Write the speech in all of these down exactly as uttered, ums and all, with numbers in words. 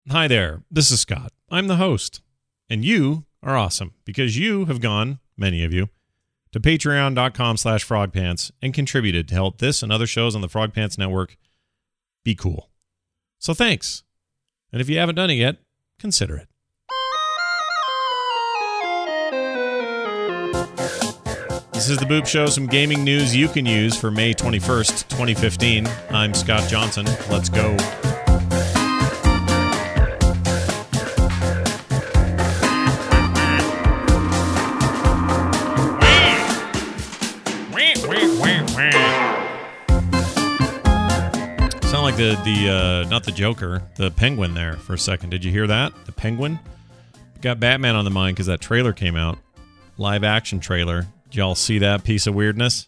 Hi there, this is Scott. I'm the host. And you are awesome because you have gone, many of you, to patreon.com slash frogpants and contributed to help this and other shows on the Frog Pants Network be cool. So thanks. And if you haven't done it yet, consider it. This is the Boop Show, some gaming news you can use for May twenty-first, twenty fifteen. I'm Scott Johnson. Let's go. Sound like the, the uh, not the Joker, the Penguin there for a second. Did you hear that? The Penguin? Got Batman on the mind because that trailer came out. Live action trailer. Did y'all see that piece of weirdness?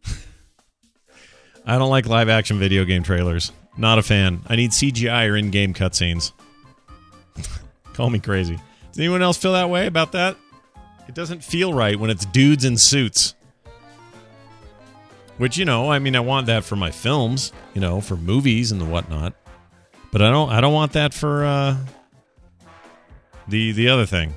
I don't like live action video game trailers. Not a fan. I need C G I or in-game cutscenes. Call me crazy. Does anyone else feel that way about that? It doesn't feel right when it's dudes in suits. Which, you know, I mean, I want that for my films, you know, for movies and whatnot. But I don't I don't want that for uh, the the other thing.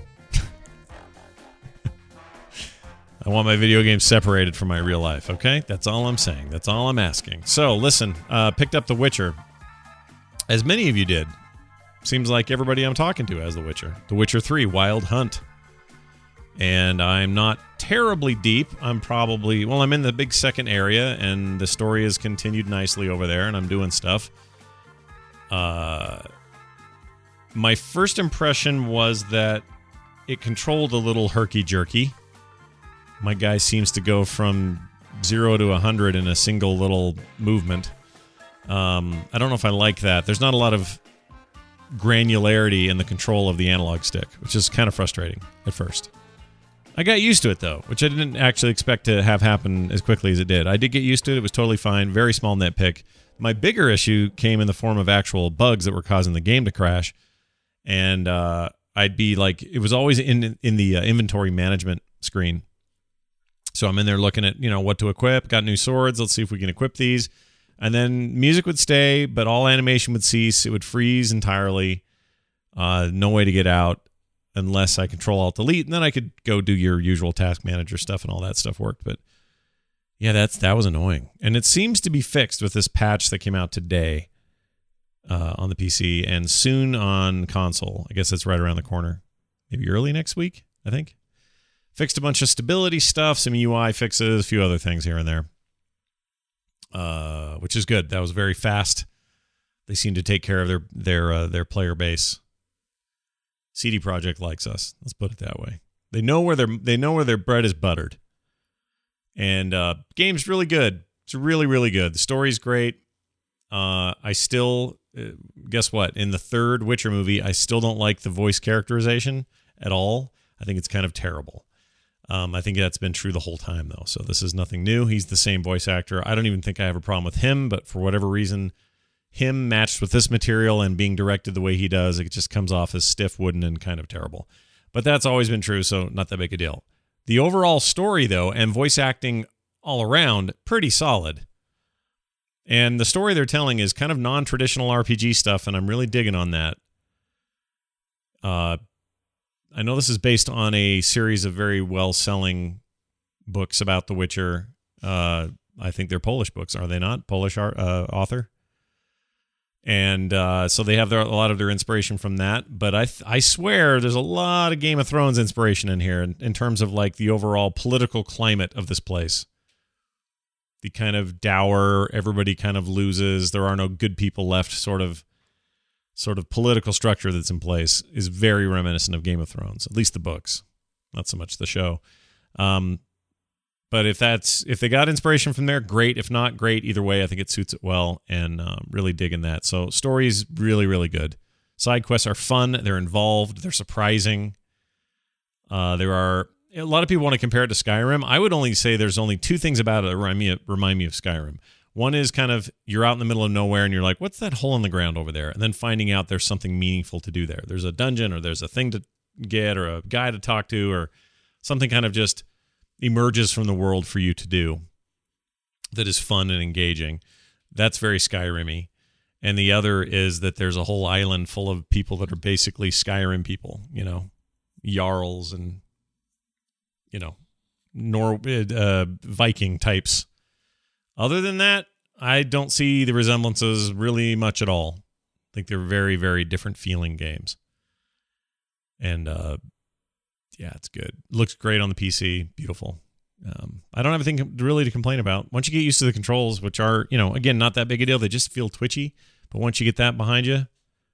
I want my video games separated from my real life, okay? That's all I'm saying. That's all I'm asking. So, listen, uh, picked up The Witcher. As many of you did. Seems like everybody I'm talking to has The Witcher. The Witcher three, Wild Hunt. And I'm not terribly deep. I'm probably... Well, I'm in the big second area, and the story has continued nicely over there, and I'm doing stuff. Uh, my first impression was that it controlled a little herky-jerky. My guy seems to go from zero to one hundred in a single little movement. Um, I don't know if I like that. There's not a lot of granularity in the control of the analog stick, which is kind of frustrating at first. I got used to it, though, which I didn't actually expect to have happen as quickly as it did. I did get used to it. It was totally fine. Very small nitpick. My bigger issue came in the form of actual bugs that were causing the game to crash. And uh, I'd be like, it was always in, in the uh, inventory management screen. So I'm in there looking at, you know, what to equip. Got new swords. Let's see if we can equip these. And then music would stay, but all animation would cease. It would freeze entirely. Uh, no way to get out unless I control alt delete. And then I could go do your usual task manager stuff and all that stuff worked. But yeah, that's that was annoying. And it seems to be fixed with this patch that came out today uh, on the P C and soon on console. I guess that's right around the corner. Maybe early next week, I think. Fixed a bunch of stability stuff, some U I fixes, a few other things here and there, uh, which is good. That was very fast. They seem to take care of their their uh, their player base. C D Projekt likes us. Let's put it that way. They know where their they know where their bread is buttered, and uh, game's really good. It's really really good. The story's great. Uh, I still uh, guess what? In the third Witcher movie, I still don't like the voice characterization at all. I think it's kind of terrible. Um, I think that's been true the whole time, though. So this is nothing new. He's the same voice actor. I don't even think I have a problem with him, but for whatever reason, him matched with this material and being directed the way he does, it just comes off as stiff, wooden, and kind of terrible. But that's always been true, so not that big a deal. The overall story, though, and voice acting all around, pretty solid. And the story they're telling is kind of non-traditional R P G stuff, and I'm really digging on that. Uh... I know this is based on a series of very well-selling books about The Witcher. Uh, I think they're Polish books, are they not? Polish art, uh, author. And uh, so they have their, a lot of their inspiration from that. But I th- I swear there's a lot of Game of Thrones inspiration in here in, in terms of like the overall political climate of this place. The kind of dour, everybody kind of loses, there are no good people left sort of sort of political structure that's in place is very reminiscent of Game of Thrones, at least the books, not so much the show. Um, but if that's if they got inspiration from there, great. If not, great. Either way, I think it suits it well, and um, really digging that. So story's really, really good. Side quests are fun. They're involved. They're surprising. Uh, there are a lot of people want to compare it to Skyrim. I would only say there's only two things about it that remind me of, remind me of Skyrim. One is kind of you're out in the middle of nowhere and you're like, what's that hole in the ground over there? And then finding out there's something meaningful to do there. There's a dungeon or there's a thing to get or a guy to talk to or something kind of just emerges from the world for you to do that is fun and engaging. That's very Skyrim-y. And the other is that there's a whole island full of people that are basically Skyrim people, you know, Jarls and, you know, Nor uh, Viking types. Other than that, I don't see the resemblances really much at all. I think they're very, very different feeling games. And, uh, yeah, it's good. Looks great on the P C. Beautiful. Um, I don't have anything really to complain about. Once you get used to the controls, which are, you know, again, not that big a deal. They just feel twitchy. But once you get that behind you,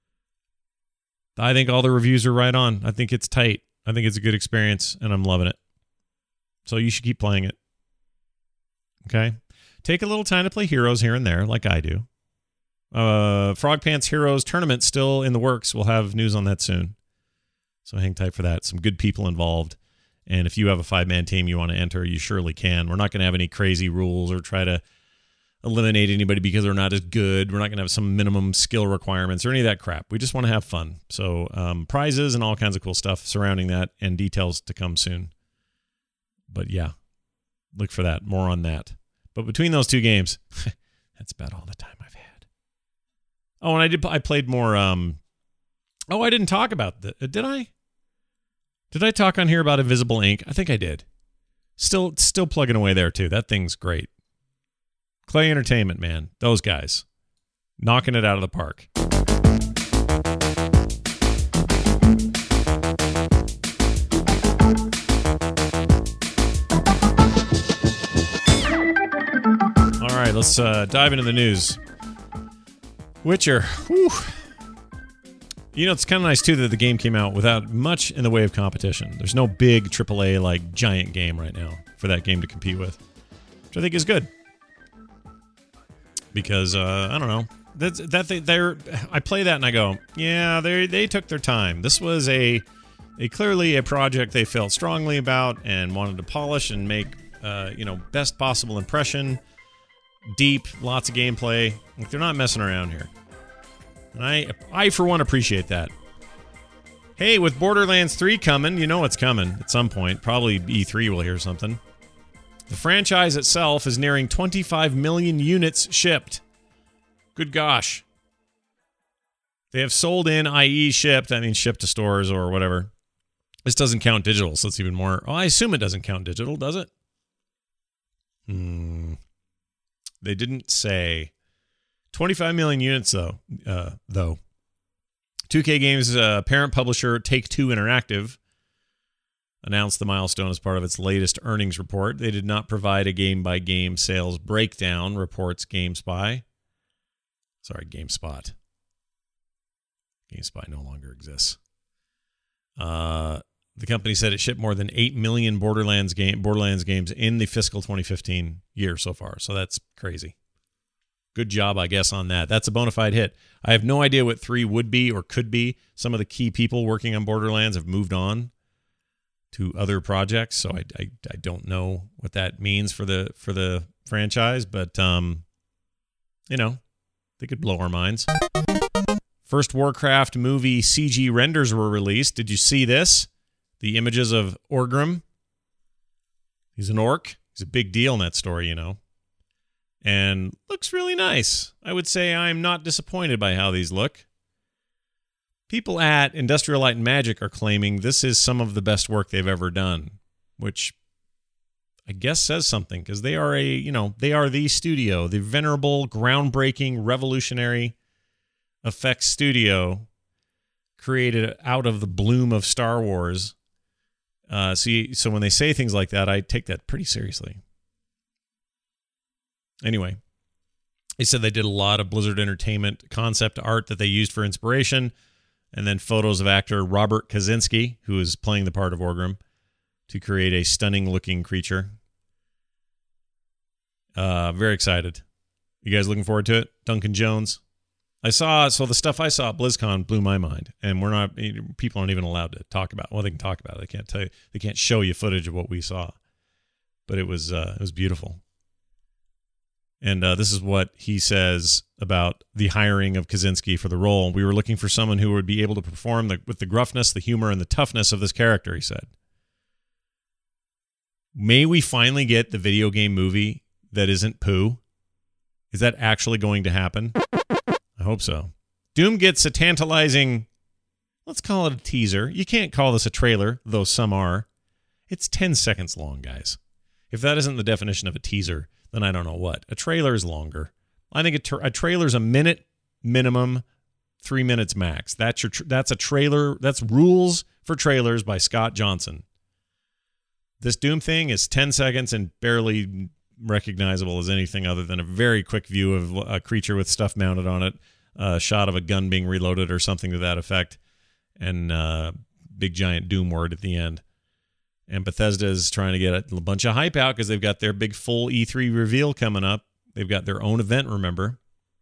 I think all the reviews are right on. I think it's tight. I think it's a good experience, and I'm loving it. So you should keep playing it. Okay? Take a little time to play Heroes here and there, like I do. Uh, Frog Pants Heroes Tournament still in the works. We'll have news on that soon. So hang tight for that. Some good people involved. And if you have a five-man team you want to enter, you surely can. We're not going to have any crazy rules or try to eliminate anybody because they're not as good. We're not going to have some minimum skill requirements or any of that crap. We just want to have fun. So um, prizes and all kinds of cool stuff surrounding that and details to come soon. But yeah, look for that. More on that. But between those two games, that's about all the time I've had. Oh, and I did. I played more. Um, oh, I didn't talk about that. Did I? Did I talk on here about Invisible Ink? I think I did. Still, still plugging away there too. That thing's great. Clay Entertainment, man. Those guys. Knocking it out of the park. All right, let's uh, dive into the news. Witcher. Whew. You know, it's kind of nice, too, that the game came out without much in the way of competition. There's no big triple A, like, giant game right now for that game to compete with, which I think is good. Because, uh, I don't know, that's, that they, they're, I play that and I go, yeah, they they took their time. This was a, a clearly a project they felt strongly about and wanted to polish and make, uh, you know, best possible impression, deep, lots of gameplay. Like, they're not messing around here. And I, I, for one, appreciate that. Hey, with Borderlands three coming, you know it's coming at some point. Probably E three will hear something. The franchise itself is nearing twenty-five million units shipped. Good gosh. They have sold in, that is shipped. That means shipped to stores or whatever. This doesn't count digital, so it's even more. Oh, I assume it doesn't count digital, does it? Hmm. They didn't say. twenty-five million units, though. Uh, though. two K Games' uh, parent publisher Take-Two Interactive announced the milestone as part of its latest earnings report. They did not provide a game-by-game sales breakdown, reports GameSpy. Sorry, GameSpot. GameSpy no longer exists. Uh, the company said it shipped more than eight million Borderlands, game, Borderlands games in the fiscal twenty fifteen year so far, so that's crazy. Good job, I guess, on that. That's a bona fide hit. I have no idea what three would be or could be. Some of the key people working on Borderlands have moved on to other projects, so I, I, I don't know what that means for the for the franchise, but um, you know, they could blow our minds. First Warcraft movie C G renders were released. Did you see this? The images of Orgrim. He's an orc. He's a big deal in that story, you know. And looks really nice. I would say I'm not disappointed by how these look. People at Industrial Light and Magic are claiming this is some of the best work they've ever done, which I guess says something, because they are a, you know, they are the studio, the venerable, groundbreaking, revolutionary effects studio created out of the bloom of Star Wars. Uh, so, you, so when they say things like that, I take that pretty seriously. Anyway, they said they did a lot of Blizzard Entertainment concept art that they used for inspiration, and then photos of actor Robert Kaczynski, who is playing the part of Orgrim, to create a stunning-looking creature. Uh, very excited. You guys looking forward to it? Duncan Jones. I saw, so the stuff I saw at BlizzCon blew my mind, and we're not, people aren't even allowed to talk about it. Well, they can talk about it. They can't tell you, they can't show you footage of what we saw. But it was, uh, it was beautiful. And uh, this is what he says about the hiring of Kaczynski for the role. We were looking for someone who would be able to perform the, with the gruffness, the humor, and the toughness of this character, he said. May we finally get the video game movie that isn't poo? Is that actually going to happen? I hope so. Doom gets a tantalizing, let's call it a teaser. You can't call this a trailer, though some are. It's ten seconds long, guys. If that isn't the definition of a teaser, then I don't know what. A trailer is longer. I think a, tra- a trailer's a minute minimum, three minutes max. That's your. Tra- that's a trailer. That's Rules for Trailers by Scott Johnson. This Doom thing is ten seconds and barely recognizable as anything other than a very quick view of a creature with stuff mounted on it, a shot of a gun being reloaded or something to that effect, and uh, big giant Doom word at the end. And Bethesda is trying to get a bunch of hype out because they've got their big full E three reveal coming up. They've got their own event, remember?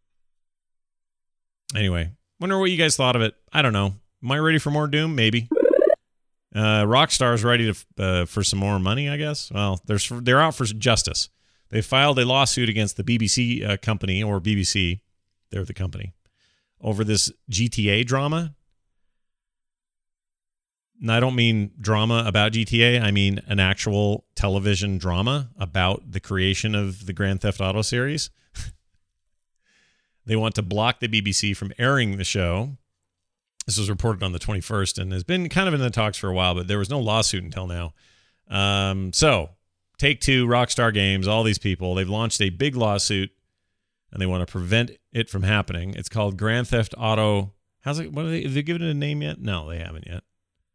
Anyway, wonder what you guys thought of it. I don't know. Am I ready for more Doom? Maybe. Uh, Rockstar's ready to uh, for some more money, I guess. Well, there's they're out for justice. They filed a lawsuit against the B B C uh, company, or B B C, they're the company, over this G T A drama. And I don't mean drama about G T A. I mean an actual television drama about the creation of the Grand Theft Auto series. They want to block the B B C from airing the show. This was reported on the twenty-first and has been kind of in the talks for a while, but there was no lawsuit until now. Um, so, Take-Two, Rockstar Games, all these people, they've launched a big lawsuit, and they want to prevent it from happening. It's called Grand Theft Auto. How's it? What are they? Have they given it a name yet? No, they haven't yet.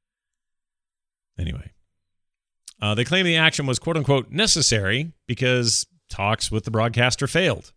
Anyway, uh, they claim the action was "quote unquote" necessary because talks with the broadcaster failed.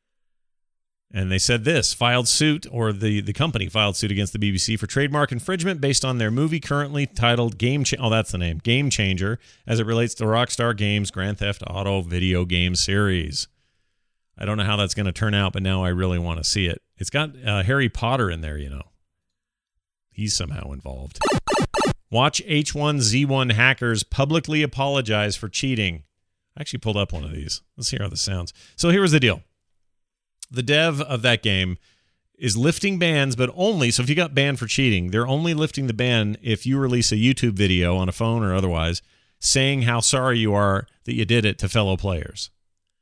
And they said this, filed suit, or the, the company filed suit against the B B C for trademark infringement based on their movie currently titled Game Cha- Oh, that's the name. Game Changer, as it relates to Rockstar Games' Grand Theft Auto video game series. I don't know how that's going to turn out, but now I really want to see it. It's got uh, Harry Potter in there, you know. He's somehow involved. Watch H one Z one hackers publicly apologize for cheating. I actually pulled up one of these. Let's hear how this sounds. So here was the deal. The dev of that game is lifting bans, but only, so if you got banned for cheating, they're only lifting the ban if you release a YouTube video on a phone or otherwise saying how sorry you are that you did it to fellow players.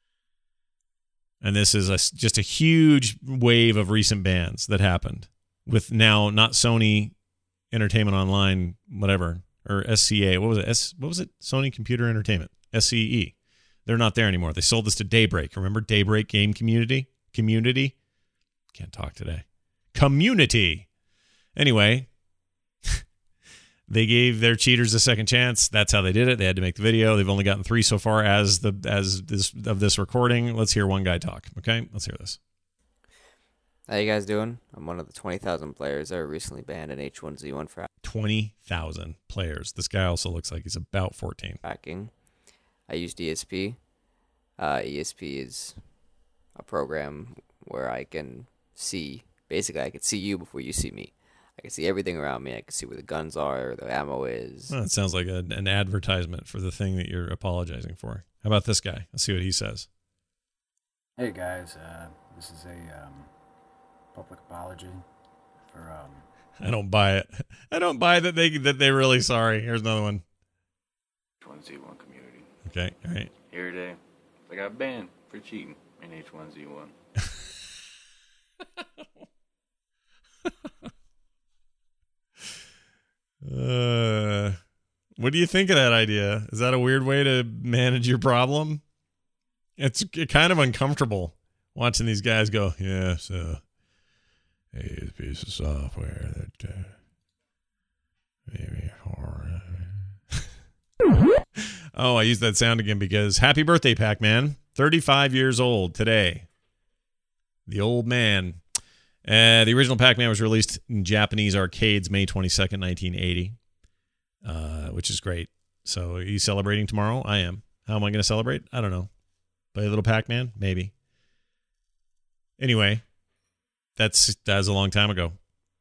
And this is a, just a huge wave of recent bans that happened with now not Sony Entertainment Online, whatever, or S C A. What was it? S, what was it? Sony Computer Entertainment, S C E. They're not there anymore. They sold this to Daybreak. Remember Daybreak Game Community? Community? Can't talk today. Community. Anyway, they gave their cheaters a second chance. That's how they did it. They had to make the video. They've only gotten three so far as the as this of this recording. Let's hear one guy talk. Okay, let's hear this. How you guys doing? I'm one of the twenty thousand players that were recently banned in H one Z one for twenty thousand players. This guy also looks like he's about fourteen. hacking. I used E S P. Uh, E S P is a program where I can see, basically I can see you before you see me. I can see everything around me. I can see where the guns are, the ammo is. Well, it sounds like a, an advertisement for the thing that you're apologizing for. How about this guy? Let's see what he says. Hey guys, uh, this is a um, public apology for. Um... I don't buy it. I don't buy that they that they're really sorry. Here's another one. H one Z one community. Okay, all right. Here today, I got banned for cheating in H one Z one. uh, what do you think of that idea? Is that a weird way to manage your problem? It's kind of uncomfortable watching these guys go, yeah, so a piece of software that uh, maybe horror. Oh, I used that sound again because happy birthday, Pac-Man. thirty-five years old today. The old man. Uh, the original Pac-Man was released in Japanese arcades May twenty-second, nineteen eighty, uh, which is great. So are you celebrating tomorrow? I am. How am I going to celebrate? I don't know. Play a little Pac-Man? Maybe. Anyway, that's that was a long time ago.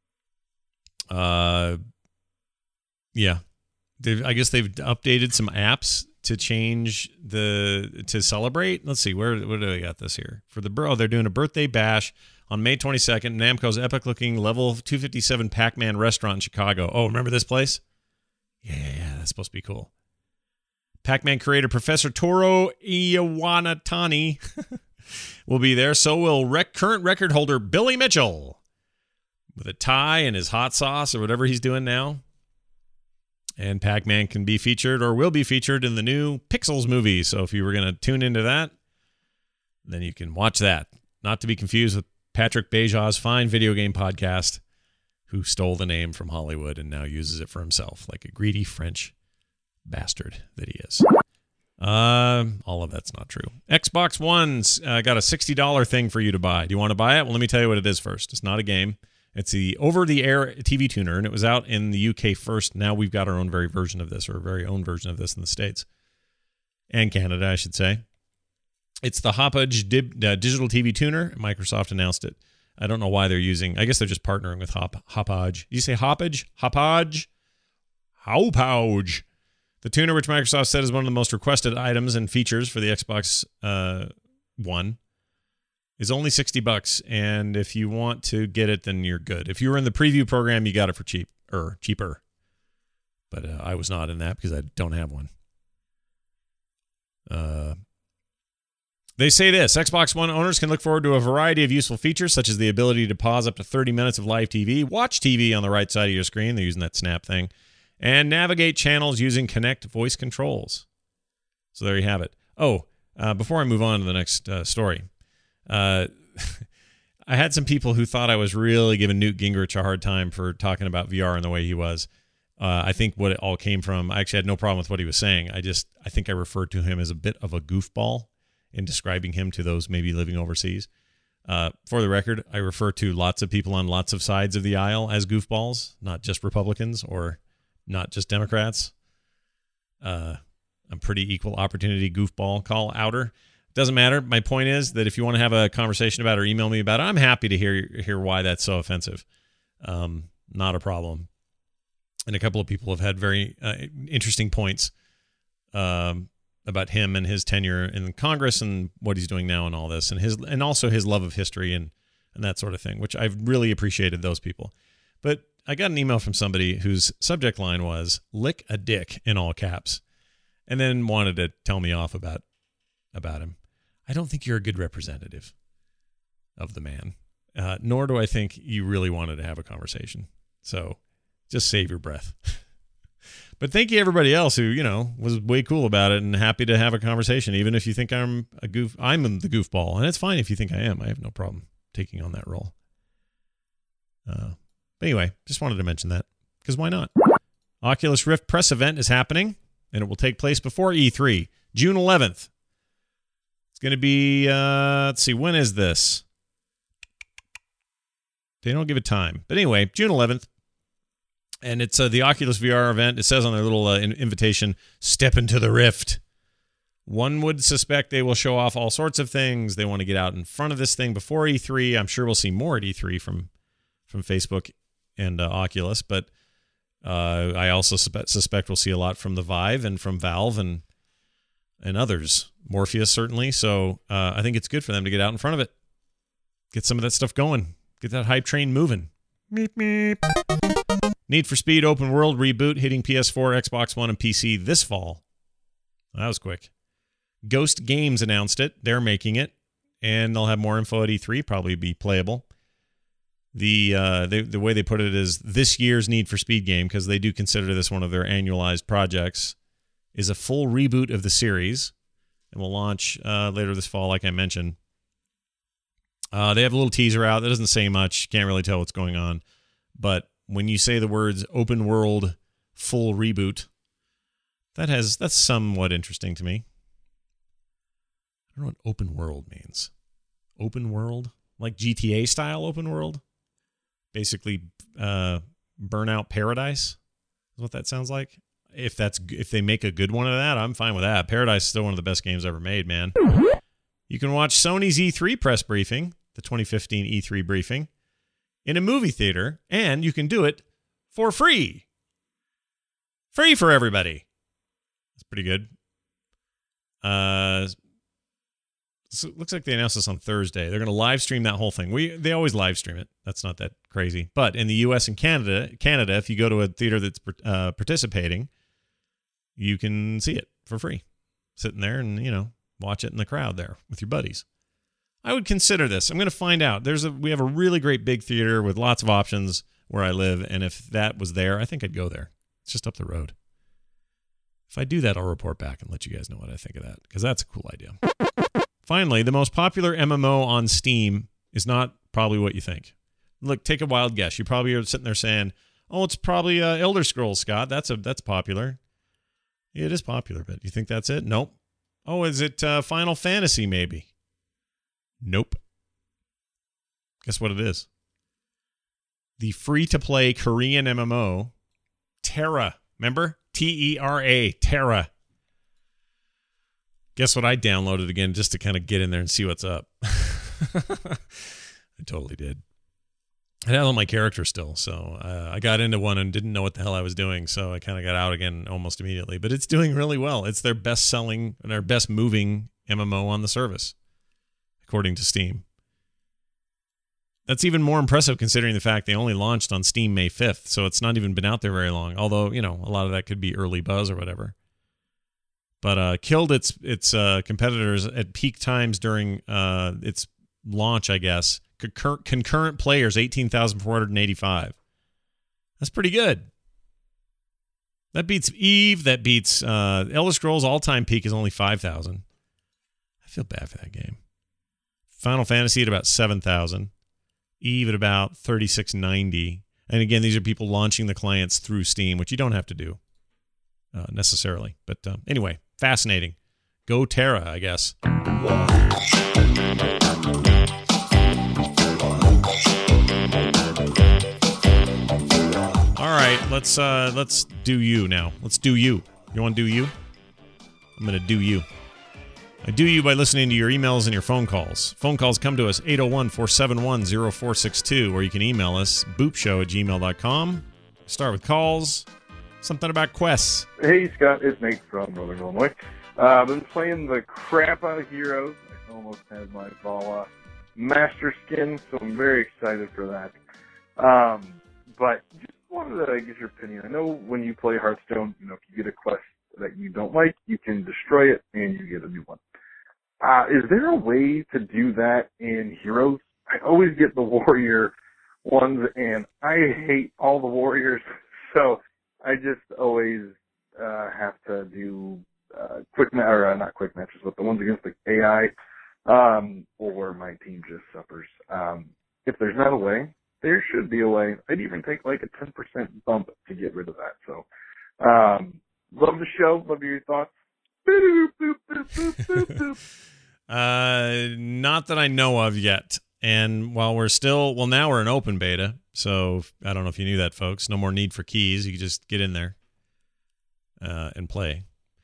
Uh, yeah. They've, I guess they've updated some apps to change the to celebrate. Let's see, where where do they got this here for the oh they're doing a birthday bash on May twenty-second. Namco's epic-looking level two fifty-seven Pac-Man restaurant in Chicago. Oh, remember this place? Yeah, yeah, yeah, that's supposed to be cool. Pac-Man creator Professor Toru Iwatani will be there. So will rec- current record holder Billy Mitchell with a tie and his hot sauce or whatever he's doing now. And Pac-Man can be featured or will be featured in the new Pixels movie. So if you were going to tune into that, then you can watch that. Not to be confused with Patrick Beja's fine video game podcast, who stole the name from Hollywood and now uses it for himself, like a greedy French bastard that he is. Uh, all of that's not true. Xbox One's uh, got a sixty dollars thing for you to buy. Do you want to buy it? Well, let me tell you what it is first. It's not a game. It's the over-the-air T V tuner, and it was out in the U K first. Now we've got our own very version of this, or a very own version of this in the States. And Canada, I should say. It's the Hauppauge Dib, uh, digital T V tuner. Microsoft announced it. I don't know why they're using... I guess they're just partnering with Hop, Hauppauge. You say Hauppauge? Hauppauge? Hauppauge. The tuner, which Microsoft said is one of the most requested items and features for the Xbox uh, One, is only sixty bucks. And if you want to get it, then you're good. If you were in the preview program, you got it for cheap or cheaper. But uh, I was not in that because I don't have one. Uh, they say this: Xbox One owners can look forward to a variety of useful features, such as the ability to pause up to thirty minutes of live T V, watch T V on the right side of your screen. They're using that snap thing. And navigate channels using Kinect voice controls. So there you have it. Oh, uh, before I move on to the next uh, story, uh, I had some people who thought I was really giving Newt Gingrich a hard time for talking about V R and the way he was. Uh, I think what it all came from, I actually had no problem with what he was saying. I just, I think I referred to him as a bit of a goofball in describing him to those maybe living overseas. Uh, for the record, I refer to lots of people on lots of sides of the aisle as goofballs, not just Republicans or not just Democrats. Uh, I'm pretty equal opportunity goofball call outer. Doesn't matter. My point is that if you want to have a conversation about it or email me about it, I'm happy to hear hear why that's so offensive. Um, not a problem. And a couple of people have had very uh, interesting points um, about him and his tenure in Congress and what he's doing now and all this, and his and also his love of history and and that sort of thing, which I've really appreciated those people. But I got an email from somebody whose subject line was "lick a dick" in all caps, and then wanted to tell me off about about him. I don't think you're a good representative of the man, uh, nor do I think you really wanted to have a conversation. So just save your breath. But thank you everybody else who, you know, was way cool about it and happy to have a conversation, even if you think I'm a goof. I'm the goofball, and it's fine if you think I am. I have no problem taking on that role. Uh, but anyway, just wanted to mention that, because why not? Oculus Rift press event is happening, and it will take place before E three, June eleventh. It's going to be, uh, let's see, when is this? They don't give a time. But anyway, June eleventh. And it's uh, the Oculus V R event. It says on their little uh, in- invitation, step into the Rift. One would suspect they will show off all sorts of things. They want to get out in front of this thing before E three. I'm sure we'll see more at E three from, from Facebook and uh, Oculus. But uh, I also suspe- suspect we'll see a lot from the Vive and from Valve and and others. Morpheus, certainly. So uh, I think it's good for them to get out in front of it. Get some of that stuff going. Get that hype train moving. Meep, meep. Need for Speed Open World reboot hitting P S four, Xbox One, and P C this fall. That was quick. Ghost Games announced it. They're making it. And they'll have more info at E three, probably be playable. The, uh, the, the way they put it is this year's Need for Speed game, because they do consider this one of their annualized projects, is a full reboot of the series. And will launch uh, later this fall, like I mentioned. Uh, they have a little teaser out that doesn't say much. Can't really tell what's going on. But when you say the words open world full reboot, that has that's somewhat interesting to me. I don't know what open world means. Open world? Like G T A style open world? Basically uh, Burnout Paradise is what that sounds like. If that's if they make a good one of that, I'm fine with that. Paradise is still one of the best games ever made, man. You can watch Sony's E three press briefing, the twenty fifteen E three briefing, in a movie theater, and you can do it for free. Free for everybody. That's pretty good. Uh, so it looks like they announced this on Thursday. They're going to live stream that whole thing. We They always live stream it. That's not that crazy. But in the U S and Canada, Canada, if you go to a theater that's uh, participating, you can see it for free. Sitting there and, you know, watch it in the crowd there with your buddies. I would consider this. I'm going to find out. There's a we have a really great big theater with lots of options where I live, and if that was there, I think I'd go there. It's just up the road. If I do that, I'll report back and let you guys know what I think of that, because that's a cool idea. Finally, the most popular M M O on Steam is not probably what you think. Look, take a wild guess. You probably are sitting there saying, "Oh, it's probably uh, Elder Scrolls, Scott. That's a that's popular." It is popular, but you think that's it? Nope. Oh, is it uh, Final Fantasy? Maybe. Nope. Guess what it is? The free-to-play Korean M M O, Terra. Remember? T E R A, Terra. Guess what I downloaded again just to kind of get in there and see what's up. I totally did. I had all my characters still, so uh, I got into one and didn't know what the hell I was doing, so I kind of got out again almost immediately. But it's doing really well. It's their best-selling and their best-moving M M O on the service, according to Steam. That's even more impressive considering the fact they only launched on Steam May fifth, so it's not even been out there very long, although, you know, a lot of that could be early buzz or whatever. But uh, killed its its uh, competitors at peak times during uh, its launch, I guess. Concur- concurrent players, eighteen thousand four hundred eighty-five. That's pretty good. That beats Eve. That beats uh, Elder Scrolls' all-time peak is only five thousand. I feel bad for that game. Final Fantasy at about seven thousand. Eve at about thirty-six ninety. And again, these are people launching the clients through Steam, which you don't have to do uh, necessarily. But uh, anyway, fascinating. Go Terra, I guess. All right, let's uh, let's do you now. Let's do you. You want to do you? I'm going to do you. I do you by listening to your emails and your phone calls. Phone calls come to us, eight oh one, four seven one, oh four six two, or you can email us, boopshow at gmail dot com. Start with calls. Something about quests. Hey, Scott. It's Nate from Northern Illinois. Uh, I've been playing the crap out of Heroes. I almost had my Vala Master Skin, so I'm very excited for that. Um, but just wanted to get your opinion. I know when you play Hearthstone, you know, if you get a quest that you don't like, you can destroy it and you get a new one. Uh, is there a way to do that in Heroes? I always get the warrior ones, and I hate all the warriors, so I just always uh, have to do uh, quick ma- or uh, not quick matches, but the ones against the A I, um, or my team just suffers. Um, if there's not a way, there should be a way. I'd even take like a ten percent bump to get rid of that. So, um, love the show. Love your thoughts. Boop, boop, boop, boop, boop, boop. Uh, not that I know of yet. And while we're still, well, now we're in open beta. So I don't know if you knew that, folks. No more need for keys. You can just get in there uh, and play.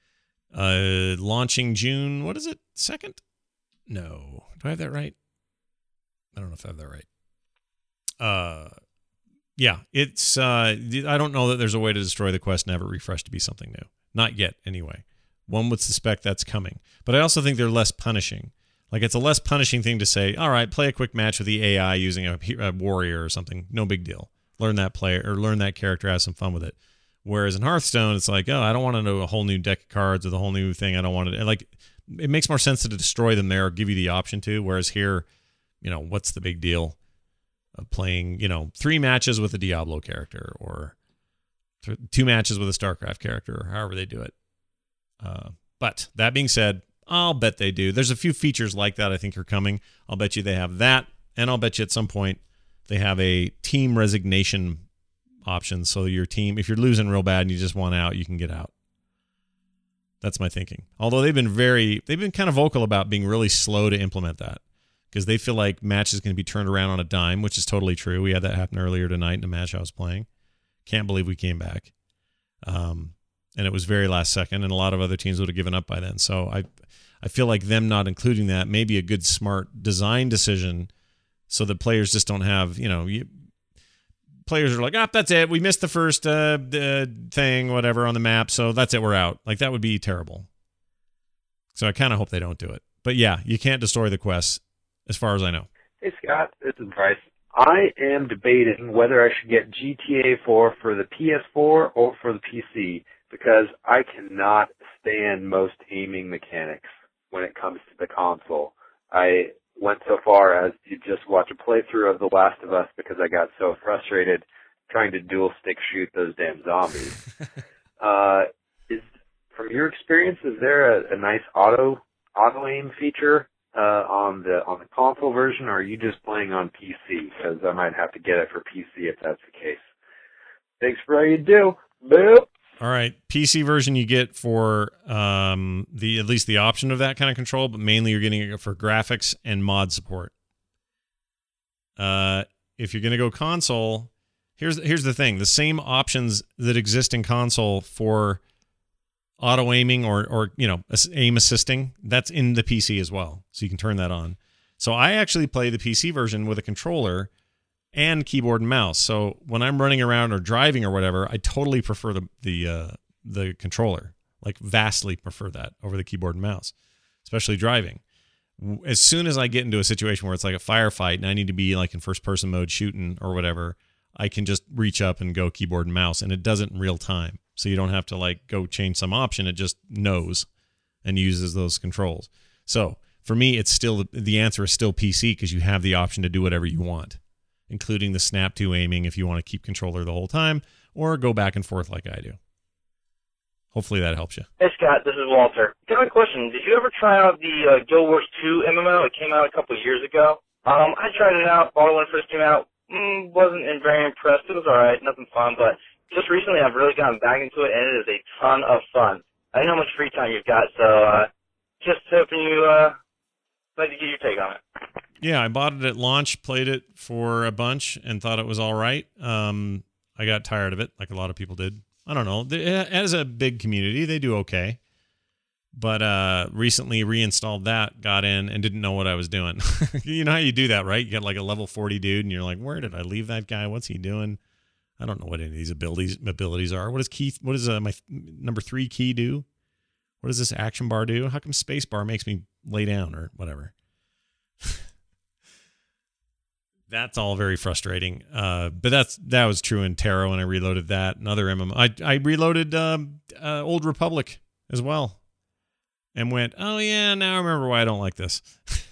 Uh, launching June, what is it? second? No. Do I have that right? I don't know if I have that right. Uh, yeah, it's, uh, I don't know that there's a way to destroy the quest and have it refresh to be something new. Not yet, anyway. One would suspect that's coming. But I also think they're less punishing. Like, it's a less punishing thing to say, all right, play a quick match with the A I using a, a warrior or something. No big deal. Learn that player, or learn that character, have some fun with it. Whereas in Hearthstone, it's like, oh, I don't want to know a whole new deck of cards with a whole new thing. I don't want to, like, it makes more sense to destroy them there or give you the option to. Whereas here, you know, what's the big deal of playing, you know, three matches with a Diablo character or th- two matches with a StarCraft character, or however they do it. Uh, but that being said, I'll bet they do. There's a few features like that I think are coming. I'll bet you they have that, and I'll bet you at some point they have a team resignation option. So your team, if you're losing real bad and you just want out, you can get out. That's my thinking. Although they've been very, they've been kind of vocal about being really slow to implement that because they feel like matches can be turned around on a dime, which is totally true. We had that happen earlier tonight in a match I was playing. Can't believe we came back. Um, And it was very last second, and a lot of other teams would have given up by then. So I I feel like them not including that may be a good, smart design decision so that players just don't have, you know, you, players are like, ah, oh, that's it. We missed the first uh, uh, thing, whatever, on the map, so that's it. We're out. Like, that would be terrible. So I kind of hope they don't do it. But, yeah, you can't destroy the quests as far as I know. Hey, Scott. This is Bryce. I am debating whether I should get G T A four for the P S four or for the P C. Because I cannot stand most aiming mechanics when it comes to the console. I went so far as to just watch a playthrough of The Last of Us because I got so frustrated trying to dual stick shoot those damn zombies. uh, is from your experience, is there a, a nice auto auto aim feature uh, on the on the console version, or are you just playing on P C? Because I might have to get it for P C if that's the case. Thanks for all you do. Boop. All right, P C version you get for um, the at least the option of that kind of control, but mainly you're getting it for graphics and mod support. Uh, if you're going to go console, here's here's the thing: the same options that exist in console for auto aiming or or you know aim assisting, that's in the P C as well, so you can turn that on. So I actually play the P C version with a controller and keyboard and mouse. So when I'm running around or driving or whatever, I totally prefer the the uh, the controller, like vastly prefer that over the keyboard and mouse, especially driving. As soon as I get into a situation where it's like a firefight and I need to be like in first person mode shooting or whatever, I can just reach up and go keyboard and mouse, and it does it in real time. So you don't have to like go change some option. It just knows and uses those controls. So for me, it's still the answer is still P C because you have the option to do whatever you want, including the snap to aiming if you want to keep controller the whole time or go back and forth like I do. Hopefully that helps you. Hey, Scott, this is Walter. Got a question. Did you ever try out the uh, Guild Wars two M M O? It came out a couple of years ago. Um, I tried it out. Bought it when it first came out. Mm, wasn't very impressed. It was all right. Nothing fun. But just recently I've really gotten back into it, and it is a ton of fun. I don't know how much free time you've got, so uh, just hoping you uh, like to get your take on it. Yeah, I bought it at launch, played it for a bunch, and thought it was all right. Um, I got tired of it, like a lot of people did. I don't know. As a big community, they do okay. But uh, recently reinstalled that, got in, and didn't know what I was doing. You know how you do that, right? You get like a level forty dude, and you're like, where did I leave that guy? What's he doing? I don't know what any of these abilities abilities are. What does key? What does uh, my number three key do? What does this action bar do? How come space bar makes me lay down or whatever? That's all very frustrating. Uh, but that's that was true in Tarot, and I reloaded that. Another M M O. I I reloaded um, uh, Old Republic as well, and went, oh yeah, now I remember why I don't like this.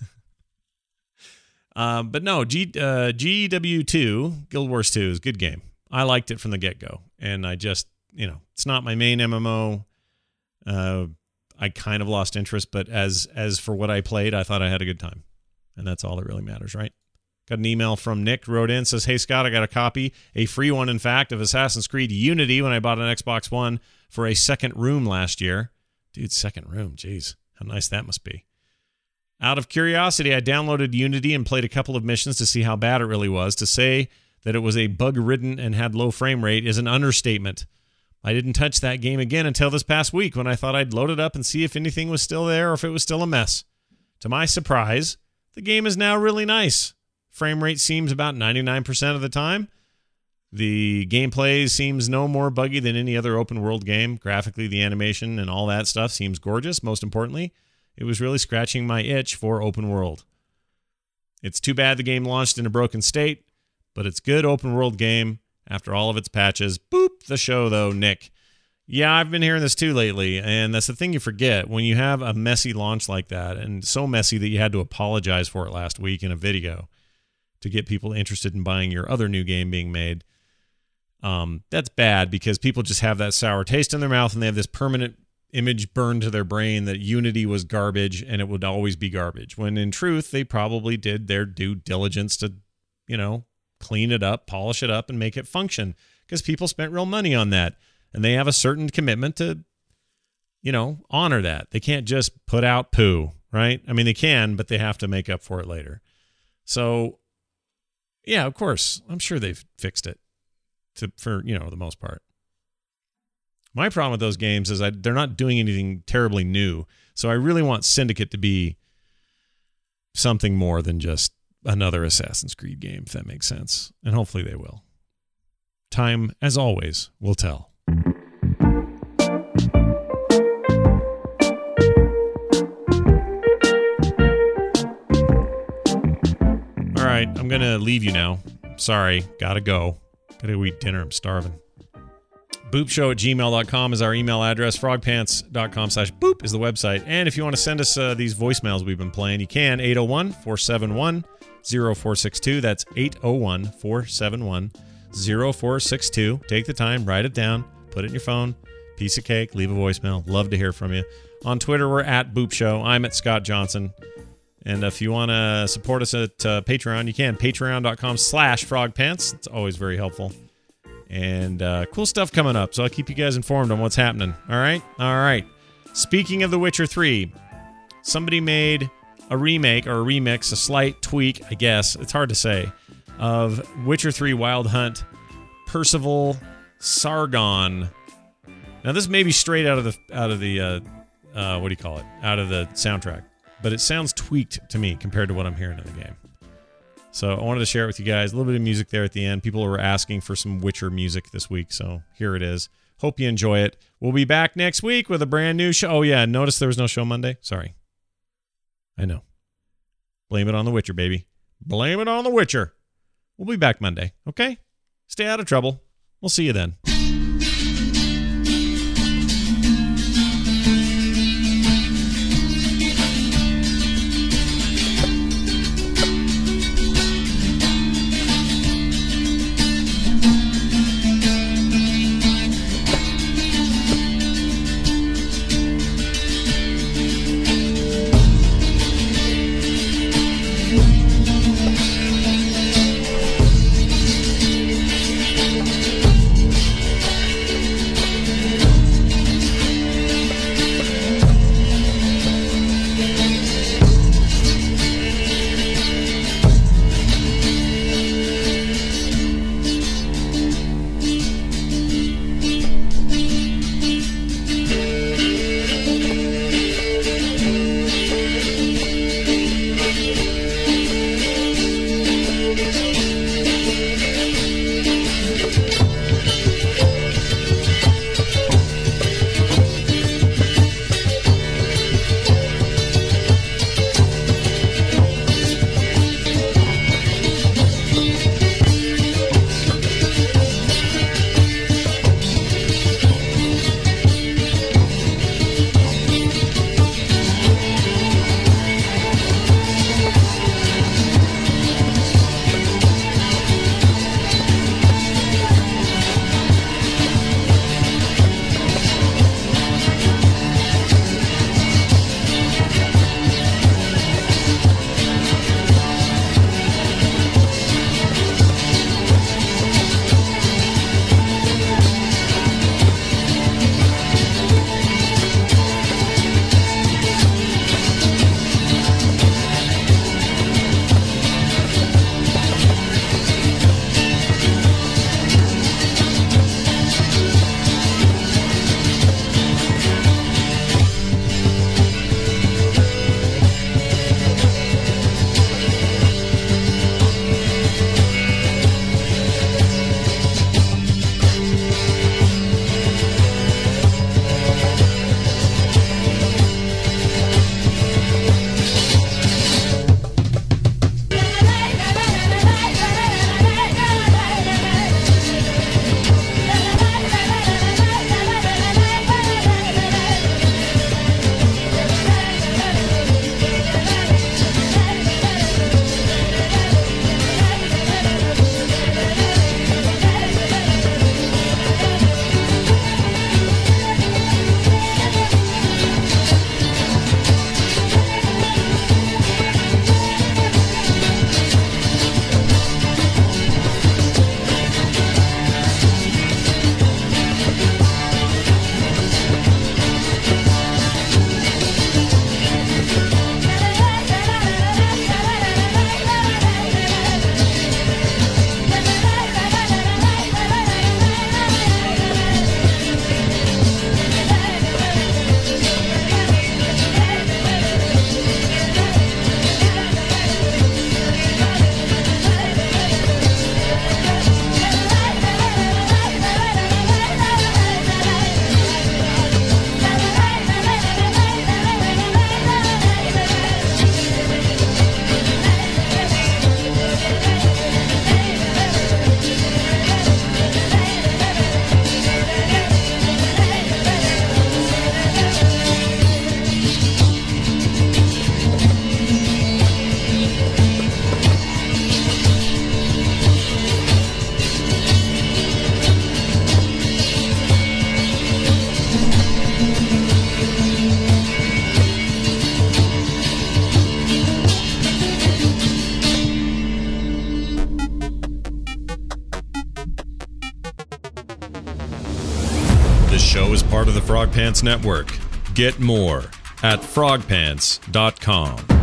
uh, but no, G uh, G W two, Guild Wars two is a good game. I liked it from the get go, and I just you know it's not my main M M O. Uh, I kind of lost interest, but as as for what I played, I thought I had a good time, and that's all that really matters, right? Got an email from Nick, wrote in, says, hey, Scott, I got a copy, a free one, in fact, of Assassin's Creed Unity when I bought an Xbox One for a second room last year. Dude, second room, jeez, how nice that must be. Out of curiosity, I downloaded Unity and played a couple of missions to see how bad it really was. To say that it was a bug-ridden and had low frame rate is an understatement. I didn't touch that game again until this past week when I thought I'd load it up and see if anything was still there or if it was still a mess. To my surprise, the game is now really nice. Frame rate seems about ninety-nine percent of the time. The gameplay seems no more buggy than any other open world game. Graphically, the animation and all that stuff seems gorgeous. Most importantly, it was really scratching my itch for open world. It's too bad the game launched in a broken state, but it's good open world game after all of its patches. Boop, the show though, Nick. Yeah, I've been hearing this too lately, and that's the thing you forget. When you have a messy launch like that, and so messy that you had to apologize for it last week in a video to get people interested in buying your other new game being made, um, that's bad because people just have that sour taste in their mouth and they have this permanent image burned to their brain that Unity was garbage and it would always be garbage. When in truth, they probably did their due diligence to, you know, clean it up, polish it up, and make it function because people spent real money on that. And they have a certain commitment to, you know, honor that. They can't just put out poo, right? I mean, they can, but they have to make up for it later. So, yeah, of course, I'm sure they've fixed it to, for, you know, the most part. My problem with those games is I, they're not doing anything terribly new. So I really want Syndicate to be something more than just another Assassin's Creed game, if that makes sense. And hopefully they will. Time, as always, will tell. All right, I'm going to leave you now. Sorry, gotta go. Gotta go eat dinner. I'm starving. boopshow at gmail dot com is our email address. frogpants dot com slash boop is the website. And if you want to send us uh, these voicemails we've been playing, you can. eight oh one, four seven one, oh four six two. That's eight oh one, four seven one, oh four six two. Take the time, write it down, put it in your phone. Piece of cake, leave a voicemail. Love to hear from you. On Twitter, we're at Boop Show. I'm at Scott Johnson. And if you want to support us at uh, Patreon, you can. Patreon dot com slash frogpants. It's always very helpful. And uh, cool stuff coming up, so I'll keep you guys informed on what's happening. All right? All right. Speaking of The Witcher three, somebody made a remake or a remix, a slight tweak, I guess, it's hard to say, of Witcher three Wild Hunt, Percival Sargon. Now, this may be straight out of the, out of the uh, uh, what do you call it, out of the soundtrack, but it sounds tweaked to me compared to what I'm hearing in the game. So I wanted to share it with you guys. A little bit of music there at the end. People were asking for some Witcher music this week, so here it is. Hope you enjoy it. We'll be back next week with a brand new show. Oh, yeah, notice there was no show Monday? Sorry. I know. Blame it on The Witcher, baby. Blame it on The Witcher. We'll be back Monday, okay? Stay out of trouble. We'll see you then. This show is part of the Frog Pants Network. Get more at frog pants dot com.